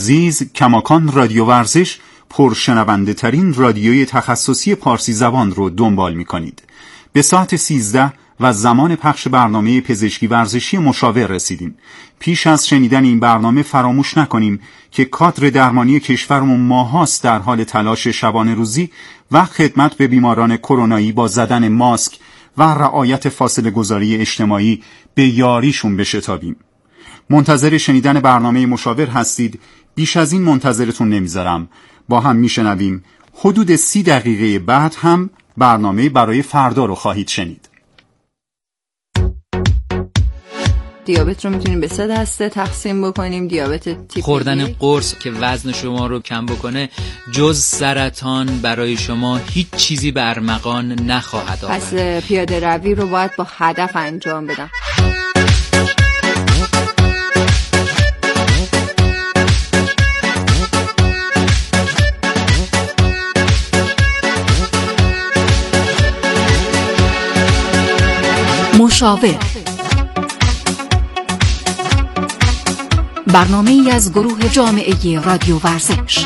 عزیز، کماکان رادیو ورزش پرشنونده ترین رادیوی تخصصی پارسی زبان رو دنبال می کنید. به ساعت 13 و زمان پخش برنامه پزشکی ورزشی مشاور رسیدیم. پیش از شنیدن این برنامه فراموش نکنیم که کادر درمانی کشورمون ماهاست در حال تلاش شبانه روزی و خدمت به بیماران کرونایی با زدن ماسک و رعایت فاصله گذاری اجتماعی به یاریشون بشتابیم. منتظر شنیدن برنامه مشاور هستید. بیش از این منتظرتون نمیذارم. با هم میشنویم. حدود 30 دقیقه بعد هم برنامه برای فردا رو خواهید شنید. دیابت رو میتونیم به 3 دسته تقسیم بکنیم. دیابت تیپ خوردن قرص که وزن شما رو کم بکنه جز سرطان برای شما هیچ چیزی به ارمغان نخواهد آورد. پس پیاده روی رو باید با هدف انجام بدم. مشاور، برنامه‌ای از گروه جامعه رادیو ورزش.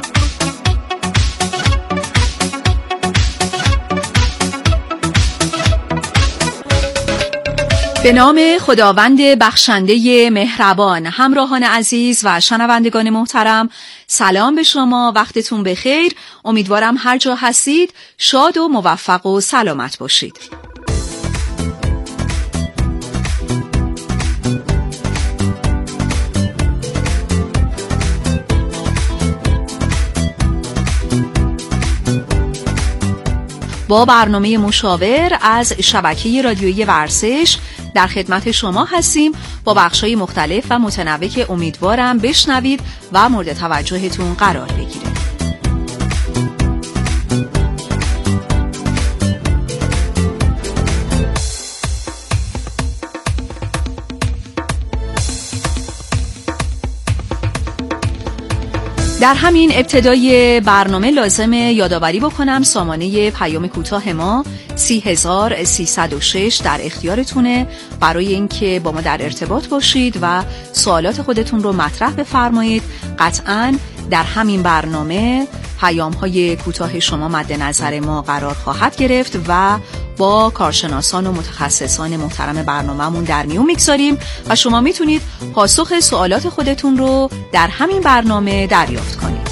به نام خداوند بخشنده مهربان. همراهان عزیز و شنوندگان محترم، سلام به شما، وقتتون بخیر. امیدوارم هر جا هستید شاد و موفق و سلامت باشید. با برنامه مشاور از شبکه رادیویی ورزش در خدمت شما هستیم با بخش‌های مختلف و متنوع که امیدوارم بشنوید و مورد توجهتون قرار بگیره. در همین ابتدای برنامه لازمه یادآوری بکنم سامانه پیام کوتاه ما 30306 در اختیارتونه برای اینکه با ما در ارتباط باشید و سوالات خودتون رو مطرح بفرمایید. قطعاً در همین برنامه پیام‌های کوتاه شما مد نظر ما قرار خواهد گرفت و با کارشناسان و متخصصان محترم برنامه‌مون در میون میگذاریم و شما میتونید پاسخ سوالات خودتون رو در همین برنامه دریافت کنید.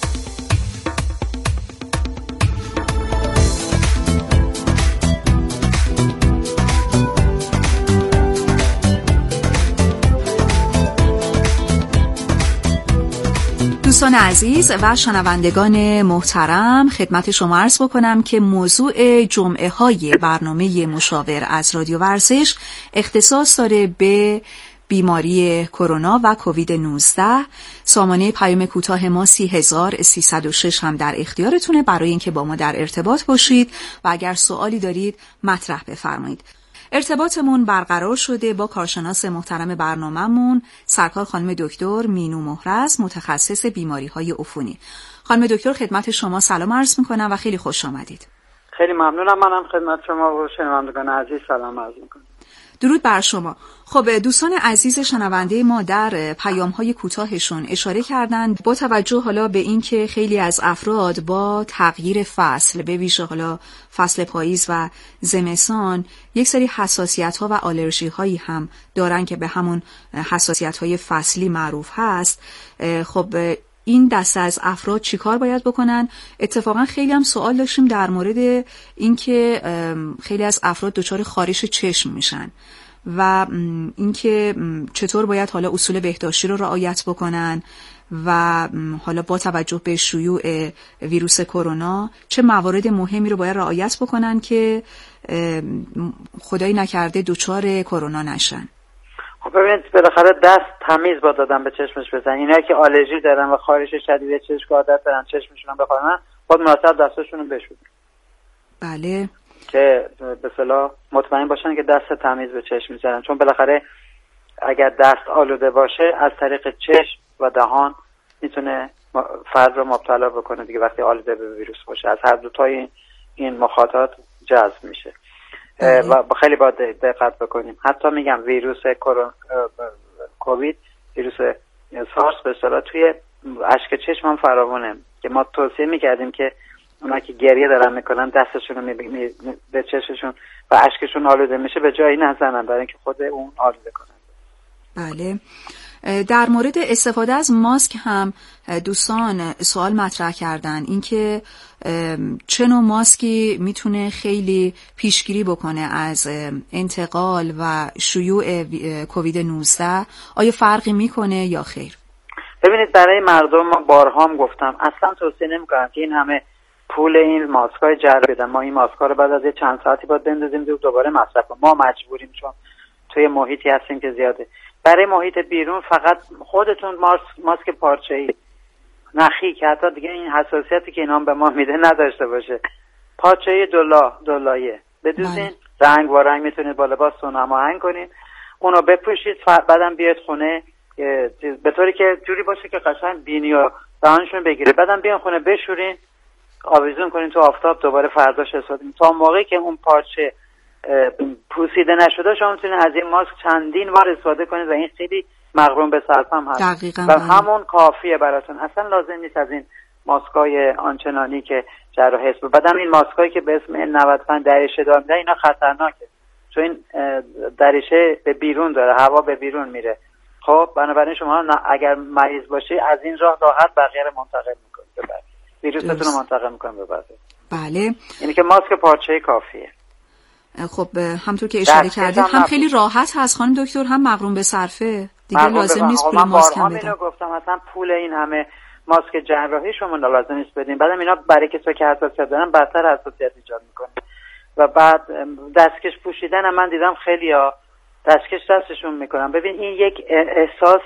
دوستان عزیز و شنوندگان محترم، خدمت شما عرض بکنم که موضوع جمعه های برنامه مشاور از رادیو ورزش اختصاص داره به بیماری کرونا و کووید 19. سامانه پیام کوتاه ما 30306 هم در اختیارتونه برای اینکه با ما در ارتباط باشید و اگر سوالی دارید مطرح بفرمایید. ارتباطمون برقرار شده با کارشناس محترم برنامه‌مون سرکار خانم دکتر مینو مهرز، متخصص بیماری‌های عفونی. خانم دکتر خدمت شما سلام عرض می‌کنم و خیلی خوش آمدید. خیلی ممنونم. منم خدمت شما و شنوندگان عزیز سلام عرض می‌کنم. درود بر شما. خب دوستان عزیز شنونده ما در پیام‌های کوتاهشون اشاره کردند با توجه حالا به اینکه خیلی از افراد با تغییر فصل، به ویژه حالا فصل پاییز و زمستان، یک سری حساسیت‌ها و آلرژی‌هایی هم دارن که به همون حساسیت‌های فصلی معروف هست. خب این دسته از افراد چیکار باید بکنن؟ اتفاقا خیلی هم سوال داشتیم در مورد اینکه خیلی از افراد دچار خارش چشم میشن و اینکه چطور باید حالا اصول بهداشتی رو رعایت بکنن و حالا با توجه به شیوع ویروس کرونا چه موارد مهمی رو باید رعایت بکنن که خدایی نکرده دچار کرونا نشن. خب ببینید، بالاخره دست تمیز با دادن به چشمش بزن. اینایی که آلرژی دارن و خارش شدید چشم عادت دارن چشمشون هم بخارن، خود مناسب دستشون رو بشورن. بله، که به اصطلاح مطمئن باشن که دست تمیز به چشم میزنن، چون بالاخره اگر دست آلوده باشه از طریق چشم و دهان میتونه فرد رو مبتلا بکنه دیگه. وقتی آلوده به ویروس باشه از هر دو تای این مخاطات جذب میشه و خیلی باید دقت بکنیم. حتی میگم ویروس کووید، ویروس سارس به اصطلاح توی اشک چشم هم فراوونه که ما توصیه میکردیم که اونا که گریه دارن میکنن دستشون رو به چشمشون و اشکشون آلوده میشه به جایی نزنن برای اینکه خود اون آلوده کنن. بله. در مورد استفاده از ماسک هم دوستان سوال مطرح کردن، اینکه چه نوع ماسکی میتونه خیلی پیشگیری بکنه از انتقال و شیوع کووید 19، آیا فرقی میکنه یا خیر؟ ببینید برای مردم ما بارها هم گفتم اصلا توصیه نمیکنم که این همه پول این ماسک‌های جعلی بدن. ما این ماسک‌ها رو بعد از 2 ساعتی باید بندازیم دوباره مصرف کنیم. ما مجبوریم چون توی محیطی هستیم که زیاده. برای محیط بیرون فقط خودتون ماسک پارچه‌ای نخی که حتی دیگه این حساسیتی که اینا به ما میده نداشته باشه، پارچه‌ای دو لایه بدوزین، رنگ با رنگ میتونید با لباستون هماهنگ کنین، اونو بپوشید، بعدم بیاید خونه به طوری که جوری باشه که قشنگ بینی و دهانشون بگیره، بعدم بیان خونه بشورین، آویزون کنین تو آفتاب، دوباره فرداش استفاده کنین تا موقعی که اون پارچه پوسیده نشده. شما میتونید از این ماسک چندین بار استفاده کنید و این خیلی مقرون به صرفم هست دقیقاً و همون کافیه براتون. اصلا لازم نیست از این ماسکای آنچنانی که جراح هست. بعدم این ماسکایی که به اسم 95 دریچه دار میده اینا خطرناکه، چون این دریچه به بیرون داره، هوا به بیرون میره. خب بنابراین شما اگر مریض باشی از این راه راحت بقیه رو منتقل میکنید، ویروستون رو منتقل میکنید به بقیه. بله، یعنی که ماسک پارچه‌ای کافیه. خب همونطور که اشاره کردید هم خیلی راحت هست خانم دکتر، هم مقرون به صرفه، دیگه لازم نیست پول ماسک هم بدن. من گفتم مثلا پول این همه ماسک جراحی شما لازم نیست بدین، بعدم اینا برای کسایی که حساسیت دارن بدتر حساسیت ایجاد میکنه. و بعد دستکش پوشیدن هم من دیدم خیلیا دستکش دستشون میکنن. ببین این یک احساس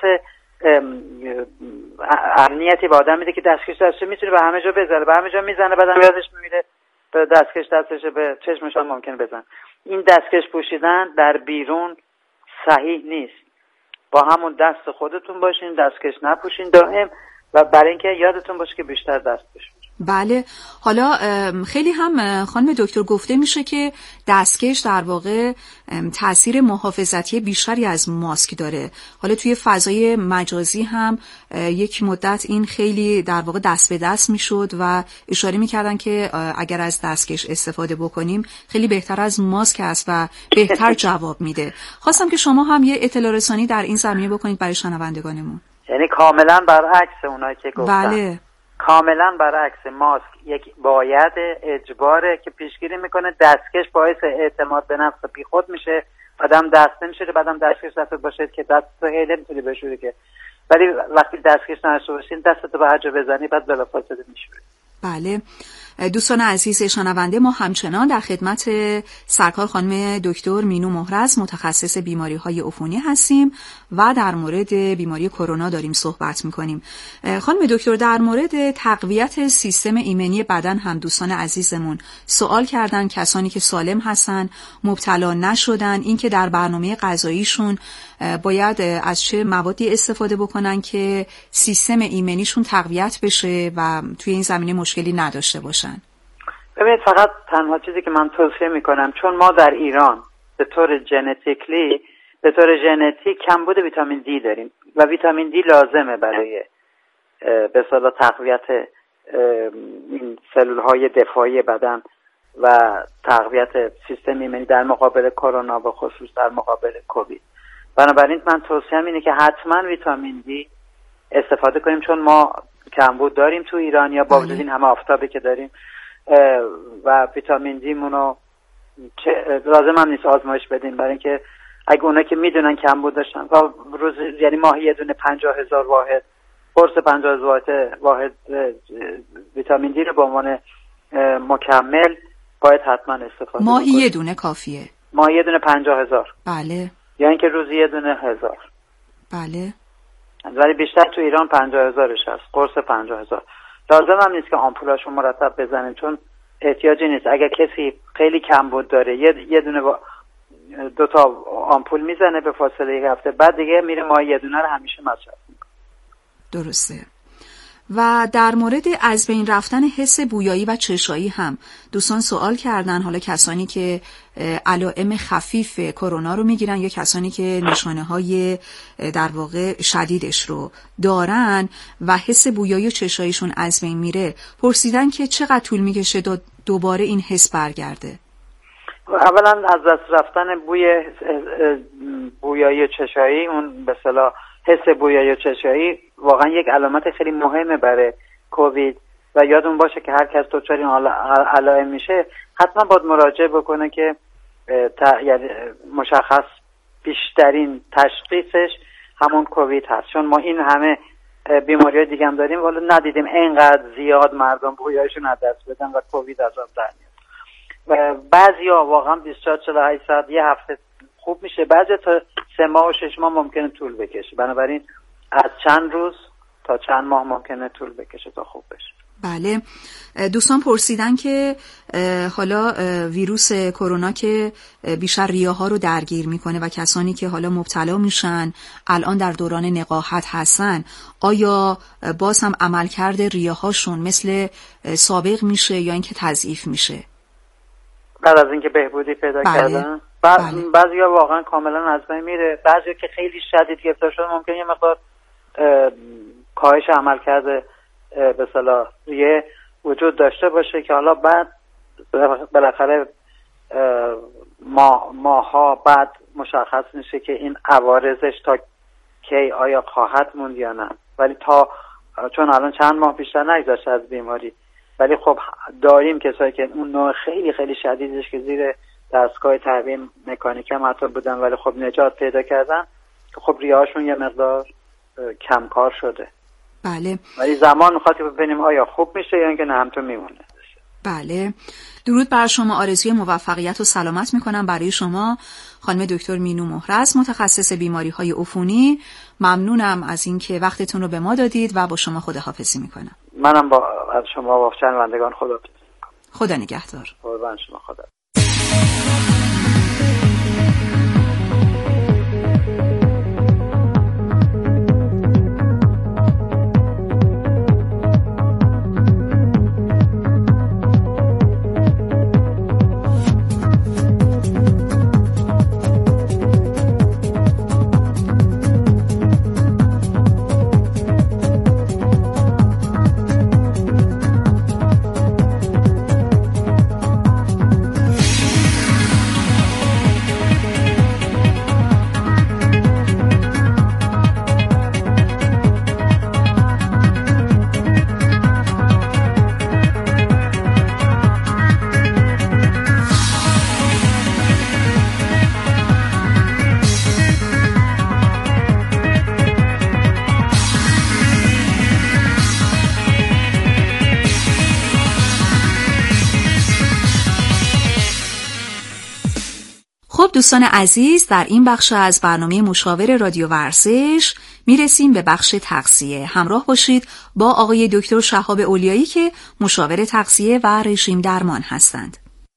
امنیتی به آدم میده که دستکش دستش میتونه به همه جا بزنه، به همه جا میزنه، بعدم یادش میمیره به دستکش دستش به چشمش هم ممکنه بزن. این دستکش پوشیدن در بیرون صحیح نیست. با همون دست خودتون باشین، دستکش نپوشین دائم، و برای اینکه یادتون باشه که بیشتر دست بشین. بله. حالا خیلی هم خانم دکتر گفته میشه که دستکش در واقع تأثیر محافظتی بیشتری از ماسک داره. حالا توی فضای مجازی هم یک مدت این خیلی در واقع دست به دست میشد و اشاره میکردن که اگر از دستکش استفاده بکنیم خیلی بهتر از ماسک است و بهتر جواب میده. خواستم که شما هم یه اطلاع رسانی در این زمینه بکنید برای شنوندگانمون. یعنی کاملا برعکس اونایی که گفتن. بله. کاملا برعکس. ماسک یک باید اجباره که پیشگیری میکنه، دستکش باعث اعتماد به نفس بیخود میشه، بعدم دست نمیشه، بعدم دستکش دست باشه که دست تو هیله میتونی بشوری که، ولی وقتی دستکش نداشته باشین دستتو به هر جا بزنی بعد بلافاصله میشوری. بله. دوستان عزیز شنونده، ما همچنان در خدمت سرکار خانم دکتر مینو مهرز متخصص بیماری‌های عفونی هستیم و در مورد بیماری کرونا داریم صحبت می‌کنیم. خانم دکتر در مورد تقویت سیستم ایمنی بدن هم دوستان عزیزمون سوال کردن، کسانی که سالم هستن، مبتلا نشدن، اینکه در برنامه غذاییشون باید از چه موادی استفاده بکنن که سیستم ایمنیشون تقویت بشه و توی این زمینه مشکلی نداشته باشن. ببینید فقط تنها چیزی که من توصیه میکنم، چون ما در ایران به طور ژنتیک کمبود ویتامین دی داریم و ویتامین دی لازمه برای به اصطلاح تقویت این سلول‌های دفاعی بدن و تقویت سیستم ایمنی در مقابل کرونا و خصوص در مقابل کووید. بنابراین من توصیه‌ام اینه که حتما ویتامین دی استفاده کنیم، چون ما کمبود داریم تو ایران یا با وجود این همه آفتابی که داریم و ویتامین دی مونو لازم هم نیست آزمایش بدیم، برای اینکه اگه اونا که میدونن کمبود داشتن و روز یعنی ماهی یه دونه 50,000 واحد قرص 50,000 واحد ویتامین دی رو به عنوان مکمل باید حتما استفاده ماهی بکنیم. یه دونه کافیه؟ ماهی یه دونه 50,000. بله. یا اینکه روزی یه دونه 1000. بله. ولی بیشتر تو ایران 50,000ش هست، قرص 50,000. لازم هم نیست که آمپولاشو مرتب بزنیم، چون احتیاجی نیست. اگر کسی خیلی کمبود داره یه دونه 2 تا آمپول میزنه به فاصله 1 هفته، بعد دیگه میره ماهی یه دونه رو همیشه مصرف میکنه. درسته. و در مورد از بین رفتن حس بویایی و چشایی هم دوستان سوال کردن، حالا کسانی که علائم خفیف کرونا رو میگیرن یا کسانی که نشانه‌های در واقع شدیدش رو دارن و حس بویایی و چشاییشون از بین میره، پرسیدن که چقدر طول میکشه دوباره این حس برگرده. اولا از دست رفتن بویایی و چشایی، اون به اصطلاح حس بویایی و چشایی واقعا یک علامت خیلی مهمه برای کووید و یادون باشه که هر کس دچار این علائم میشه حتما باید مراجعه بکنه که یعنی مشخص بیشترین تشخیصش همون کووید هست، چون ما این همه بیماری‌های دیگه هم داریم ولی ندیدیم اینقدر زیاد مردم بویاییشون از دست بدن و کووید از آن در میاد. و بعضیا واقعا 24-48 ساعت یه هفته خوب میشه، بعضی تا 3 ماه و 6 ماه ممکنه طول بکشه، بنابراین از چند روز تا چند ماه ممکنه طول بکشه تا خوب بشه. بله، دوستان پرسیدن که حالا ویروس کرونا که بیشتر ریه‌ها رو درگیر میکنه و کسانی که حالا مبتلا میشن الان در دوران نقاهت هستن، آیا باز هم عملکرد ریه‌هاشون مثل سابق میشه یا اینکه تضعیف میشه؟ بعد از اینکه بهبودی پیدا کردن بعضیا واقعا کاملا از بین میره، بعضیا که خیلی شدید گرفتار شده ممکنه یه مقدار کاهش عملکرد به اصطلاح ریه وجود داشته باشه که حالا بعد بالاخره ماها بعد مشخص میشه که این عوارضش تا کی آیا خواهد موند یا نه، ولی چون الان چند ماه بیشتر نگذشته از بیماری، ولی خب داریم کسایی که اون نوع خیلی خیلی شدیدش که زیر دستگاه تعبیه مکانیکی هم حتی بودن ولی خب نجات پیدا کردن که خب ریه‌هاشون یه مقدار کمکار شده. بله. ولی زمان میخواد که ببینیم آیا خوب میشه یا اینکه نه همطور میمونه. بله. درود بر شما، آرزوی موفقیت و سلامت میکنم برای شما خانم دکتر مینو مهرز، متخصص بیماری‌های عفونی. ممنونم از اینکه وقتتون رو به ما دادید و با شما خداحافظی میکنم. منم از شما و شنوندگان خداحافظی میکنم. خدا نگهدار. قربان شما. خدا. دوستان عزیز، در این بخش از برنامه مشاور رادیو ورزش میرسیم به بخش تغذیه. همراه باشید با آقای دکتر شهاب اولیایی که مشاور تغذیه و رژیم درمان هستند.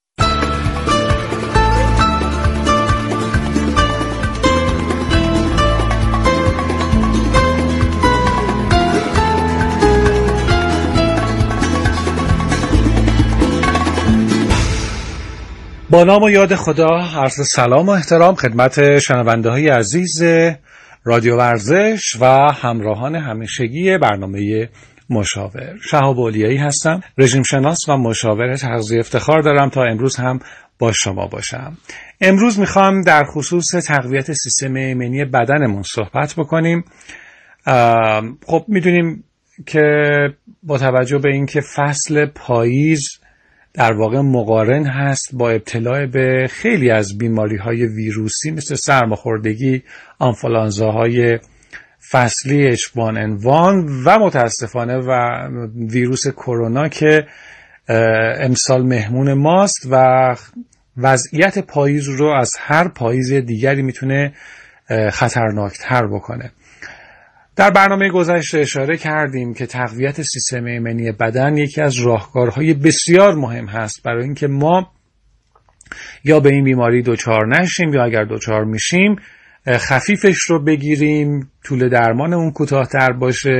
با نام و یاد خدا، عرض سلام و احترام خدمت شنونده های عزیز رادیو ورزش و همراهان همیشگی برنامه مشاور. شهاب اولیایی هستم، رژیم شناس و مشاور تغذیه. افتخار دارم تا امروز هم با شما باشم. امروز میخوام در خصوص تقویت سیستم ایمنی بدنمون صحبت بکنیم. خب میدونیم که با توجه به اینکه فصل پاییز در واقع مقارن هست با ابتلا به خیلی از بیماری‌های ویروسی مثل سرماخوردگی، آنفولانزاهای فصلی H1N1 و متاسفانه و ویروس کرونا که امسال مهمون ماست و وضعیت پاییز رو از هر پاییز دیگری میتونه خطرناکتر بکنه. در برنامه گذشته اشاره کردیم که تقویت سیستم ایمنی بدن یکی از راهکارهای بسیار مهم هست برای اینکه ما یا به این بیماری دچار نشیم یا اگر دچار میشیم خفیفش رو بگیریم، طول درمان اون کوتاه‌تر باشه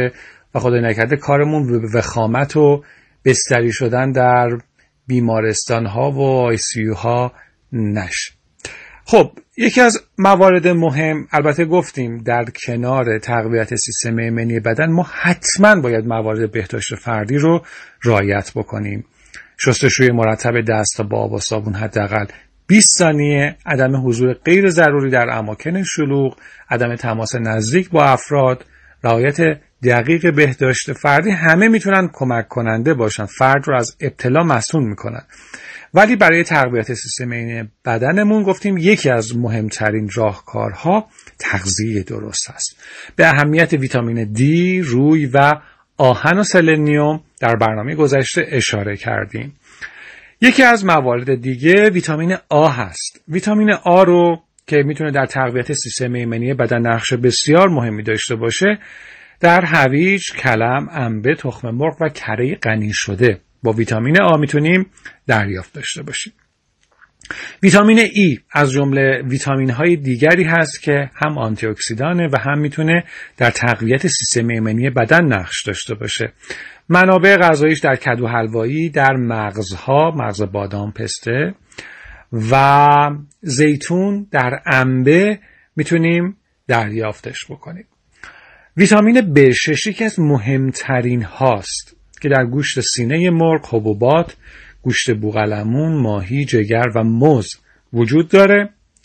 و خدای نکرده کارمون به وخامت و بستری شدن در بیمارستان ها و ICU ها نشه. خب یکی از موارد مهم، البته گفتیم در کنار تقویت سیستم ایمنی بدن ما حتما باید موارد بهداشت فردی رو رعایت بکنیم. شستشوی مرتب دست با آب و صابون حداقل 20 ثانیه، عدم حضور غیر ضروری در اماکن شلوغ، عدم تماس نزدیک با افراد، رعایت دقیق بهداشت فردی همه میتونن کمک کننده باشن، فرد رو از ابتلا مصون میکنن. ولی برای تقویت سیستم ایمنی بدنمون گفتیم یکی از مهمترین راهکارها تغذیه درست است. به اهمیت ویتامین D، روی و آهن و سلنیوم در برنامه گذشته اشاره کردیم. یکی از موارد دیگه ویتامین آ هست. ویتامین آ رو که میتونه در تقویت سیستم ایمنی بدن نقش بسیار مهمی داشته باشه، در هویج، کلم، انبه، تخم مرغ و کره غنی شده با ویتامین آ میتونیم دریافت داشته باشیم. ویتامین ای از جمله ویتامین های دیگری هست که هم آنتی اکسیدانه و هم میتونه در تقویت سیستم ایمنی بدن نقش داشته باشه. منابع غذاییش در کدو حلوایی، در مغزها، مغز بادام، پسته و زیتون، در انبه میتونیم دریافتش بکنیم. ویتامین B6 یکی از مهمترین هاست که در گوشت سینه مرغ، حبوبات، گوشت بوقلمون، ماهی، جگر و موز وجود داره.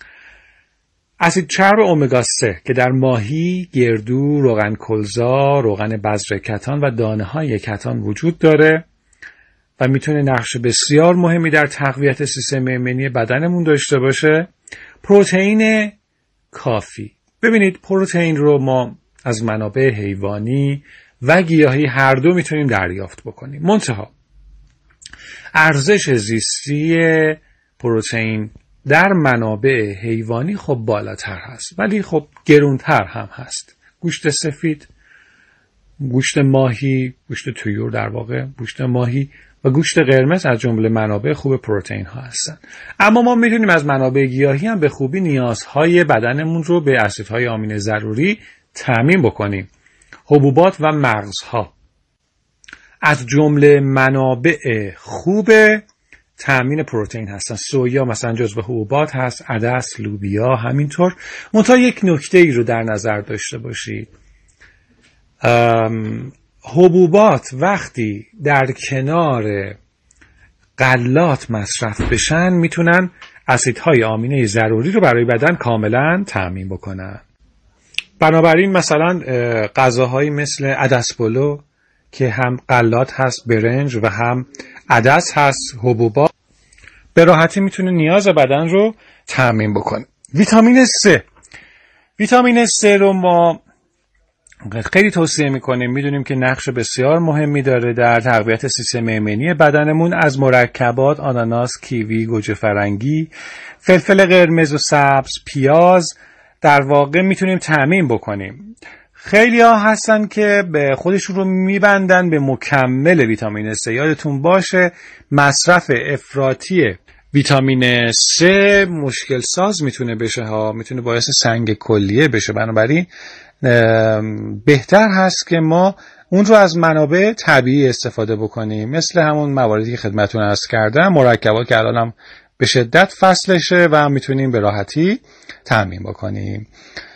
اسید چرب امگا 3 که در ماهی، گردو، روغن کلزا، روغن بذر کتان و دانه های کتان وجود داره و میتونه نقش بسیار مهمی در تقویت سیستم ایمنی بدنمون داشته باشه. پروتئین کافی. ببینید پروتئین رو ما از منابع حیوانی و گیاهی هر دو میتونیم دریافت بکنیم. منتها ارزش زیستی پروتئین در منابع حیوانی خب بالاتر هست، ولی خب گرونتر هم هست. گوشت سفید، گوشت ماهی، گوشت طیور در واقع، گوشت ماهی و گوشت قرمز از جمله منابع خوب پروتئین ها هستن. اما ما میتونیم از منابع گیاهی هم به خوبی نیازهای بدنمون رو به اسیدهای آمینه ضروری تامین بکنیم. حبوبات و مغزها از جمله منابع خوب تامین پروتئین هستن. سویا مثلا جزو حبوبات هست، عدس، لوبیا همینطور. منتها یک نکته ای رو در نظر داشته باشید. حبوبات وقتی در کنار غلات مصرف بشن میتونن اسیدهای آمینه ضروری رو برای بدن کاملا تامین بکنن. بنابراین مثلا غذاهایی مثل عدس پلو که هم غلات هست، برنج و هم عدس هست، حبوبات، به راحتی میتونه نیاز بدن رو تامین بکنه. ویتامین C رو ما خیلی توصیه میکنیم. میدونیم که نقش بسیار مهمی داره در تقویت سیستم ایمنی بدنمون. از مرکبات آناناس، کیوی، گوجه فرنگی، فلفل قرمز و سبز، پیاز در واقع میتونیم تامین بکنیم. خیلی ها هستن که به خودشون رو میبندن به مکمل ویتامین C. یادتون باشه مصرف افراطی ویتامین C مشکل ساز میتونه بشه ها، میتونه باعث سنگ کلیه بشه. بنابراین بهتر هست که ما اون رو از منابع طبیعی استفاده بکنیم، مثل همون مواردی که خدمتتون عرض کردم، مرکبات که الانم به شدت فصلشه و میتونیم به راحتی تامین بکنیم.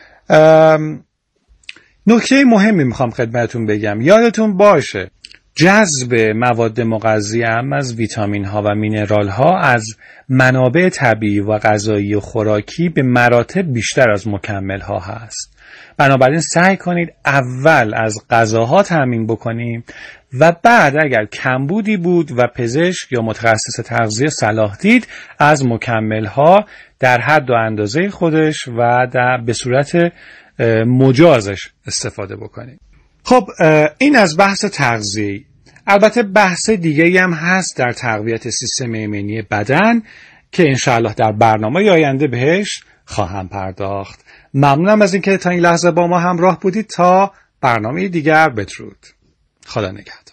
نکته مهمی میخوام خدمتتون بگم. یادتون باشه جذب مواد مغذی هم از ویتامین ها و مینرال ها از منابع طبیعی و غذایی و خوراکی به مراتب بیشتر از مکمل ها هست. بنابراین سعی کنید اول از غذاها تامین بکنیم و بعد اگر کمبودی بود و پزشک یا متخصص تغذیه صلاح دید از مکمل ها در حد و اندازه خودش و به صورت مجازش استفاده بکنیم. خب این از بحث تغذیه. البته بحث دیگه‌ای هم هست در تقویت سیستم ایمنی بدن که انشاءالله در برنامه آینده بهش خواهم پرداخت. ممنونم از اینکه تا این لحظه با ما همراه بودید. تا برنامه دیگر بدرود. خدا نگهدار.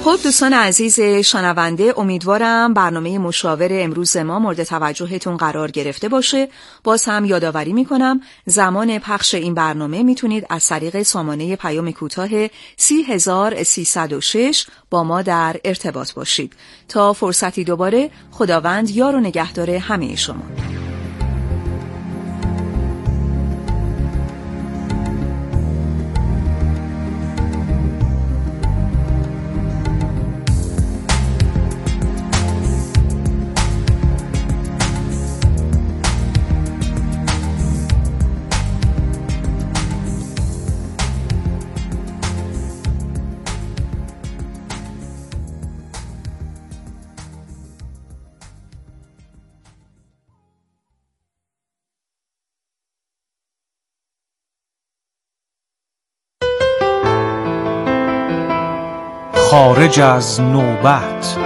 خب دوستان عزیز شنونده، امیدوارم برنامه مشاور امروز ما مورد توجهتون قرار گرفته باشه. باز هم یادآوری میکنم زمان پخش این برنامه میتونید از طریق سامانه پیام کوتاه 30306 با ما در ارتباط باشید. تا فرصتی دوباره، خداوند یار و نگهدار همه شما. خارج از نوبت.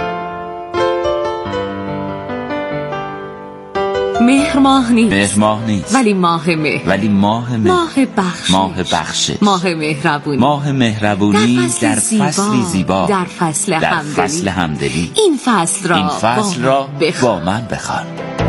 مهر ماه نیست، مهر ماه نیست، ولی ماه مهر، ولی ماه مهر، ماه بخشش، ماه بخشش، ماه مهربونی، ماه مهربونی در فصلی زیبا، در فصل همدلی. این فصل را با من بخوان.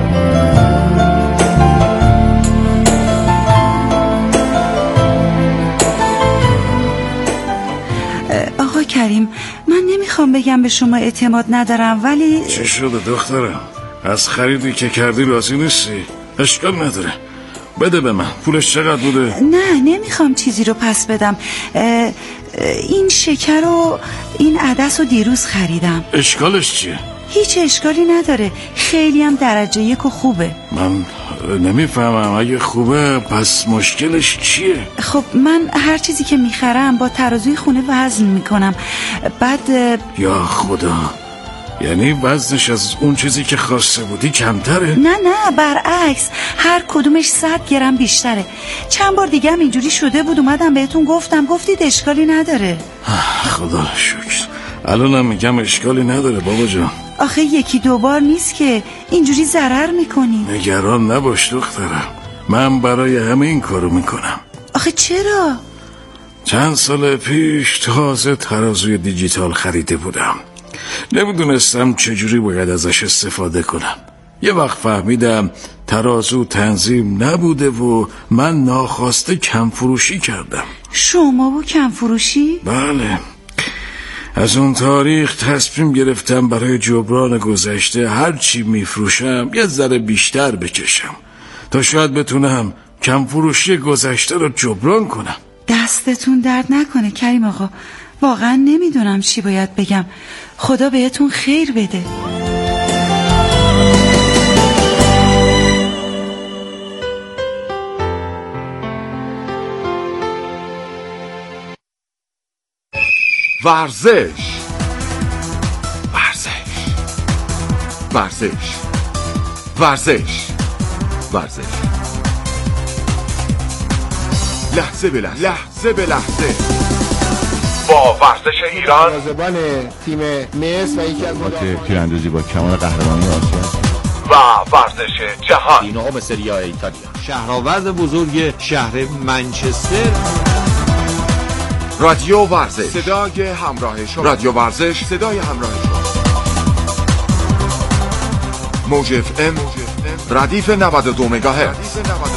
آقا کریم، من نمیخوام بگم به شما اعتماد ندارم، ولی چه شده دخترم؟ از خریدی که کردی راضی نیستی؟ اشکال نداره، بده به من. پولش چقدر بوده؟ نه، نمیخوام چیزی رو پس بدم. این شکر و این عدس رو دیروز خریدم. اشکالش چیه؟ هیچ اشکالی نداره، خیلی هم درجه 1 و خوبه. من نمیفهمم، اگه خوبه پس مشکلش چیه؟ خب من هر چیزی که میخرم با ترازوی خونه وزن میکنم، بعد یا خدا، یعنی وزنش از اون چیزی که خواسته بودی کمتره؟ نه برعکس، هر کدومش 100 گرم بیشتره. چند بار دیگه هم اینجوری شده بود، اومدم بهتون گفتم، گفتید اشکالی نداره. خدا شکر، الانم میگم اشکالی نداره بابا جان. آخه 1-2 بار نیست که اینجوری ضرر میکنی. نگران نباش دخترم، من برای همه این کارو میکنم. آخه چرا؟ چند سال پیش تازه ترازوی دیجیتال خریده بودم، نمیدونستم چجوری باید ازش استفاده کنم. یه وقت فهمیدم ترازو تنظیم نبوده و من ناخواسته کم فروشی کردم. شما و کم فروشی؟ بله، از اون تاریخ تصمیم گرفتم برای جبران گذشته هرچی میفروشم یه ذره بیشتر بکشم تا شاید بتونم کم فروشی گذشته رو جبران کنم. دستتون درد نکنه کریم آقا، واقعا نمیدونم چی باید بگم. خدا بهتون خیر بده. ورزش لحظه به لحظه با ورزش ایران، زبان تیم مصر و یکی از تیراندازی با کمال قهرمانی آسیا و ورزش جهان، دینام سری آ ایتالیا، شهرآورد بزرگ شهر منچستر. رادیو ورزش، صدای همراه شما. رادیو ورزش، صدای همراه شما. موج اف ام ردیف 92 مگاهرتز.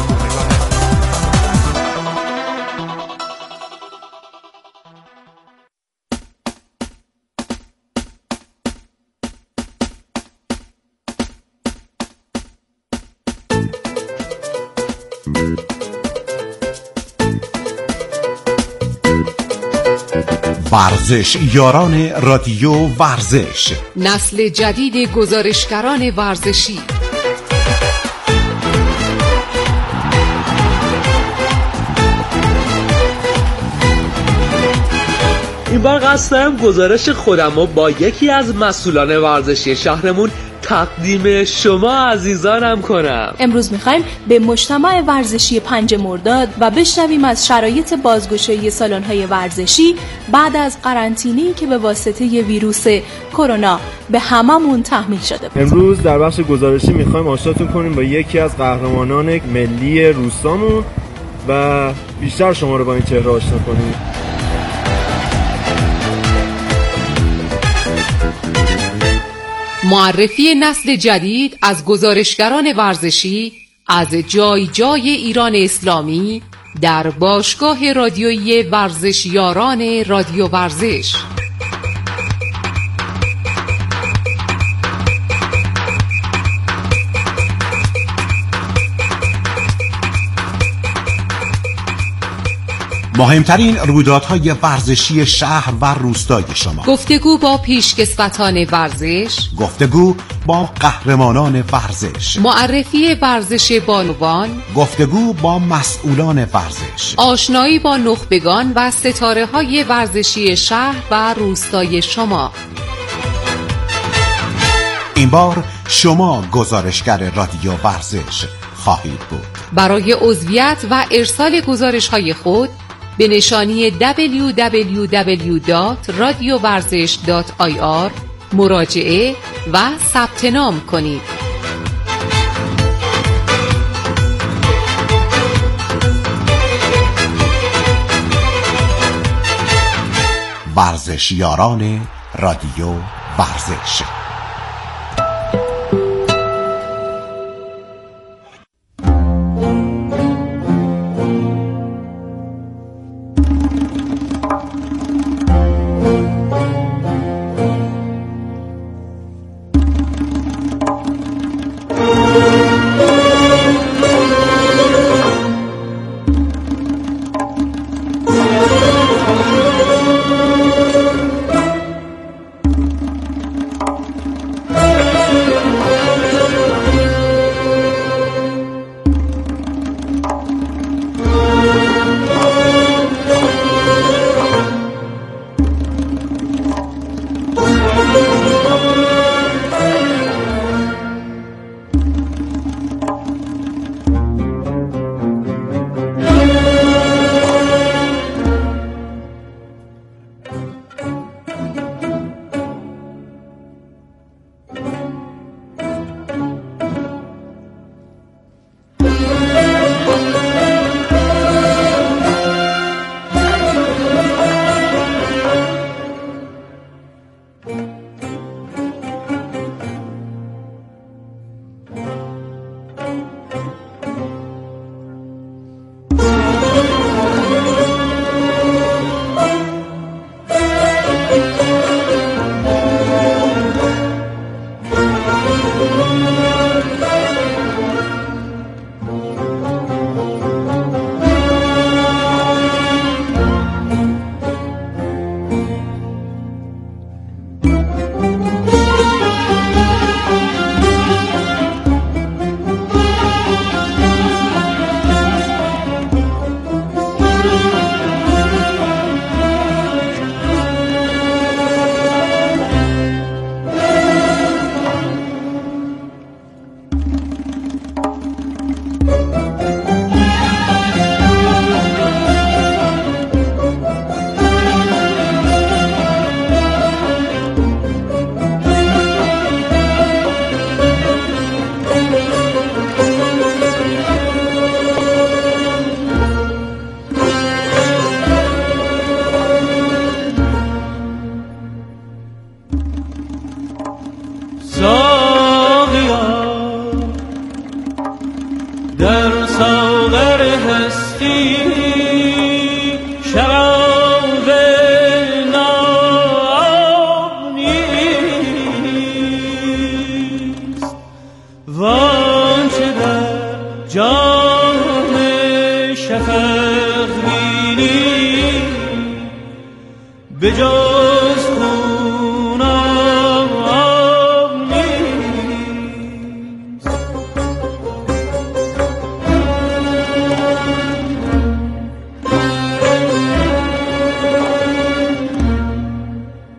ورزش یاران رادیو ورزش، نسل جدید گزارشگران ورزشی. این بار قصد دارم گزارش خودمو با یکی از مسئولان ورزشی شهرمون تقدیم شما عزیزانم کنم. امروز میخوایم به مجتمع ورزشی 5 مرداد و بشنویم از شرایط بازگشایی سالن‌های ورزشی بعد از قرنطینه‌ای که به واسطه ویروس کرونا به هممون تحمیل شده بود. امروز در بخش گزارشی میخوایم آشناتون کنیم با یکی از قهرمانان ملی روستامون و بیشتر شما رو با این چهره آشنا کنیم. معرفی نسل جدید از گزارشگران ورزشی از جای جای ایران اسلامی در باشگاه رادیویی ورزشیاران رادیو ورزش. مهمترین رویدادهای ورزشی شهر و روستای شما. گفتگو با پیشکسوتان ورزش، گفتگو با قهرمانان ورزش، معرفی ورزش بانوان، گفتگو با مسئولان ورزش، آشنایی با نخبگان و ستاره‌های ورزشی شهر و روستای شما. این بار شما گزارشگر رادیو ورزش خواهید بود. برای عضویت و ارسال گزارش‌های خود به نشانی www.radiovarzish.ir مراجعه و ثبت نام کنید. ورزشیاران رادیو ورزش.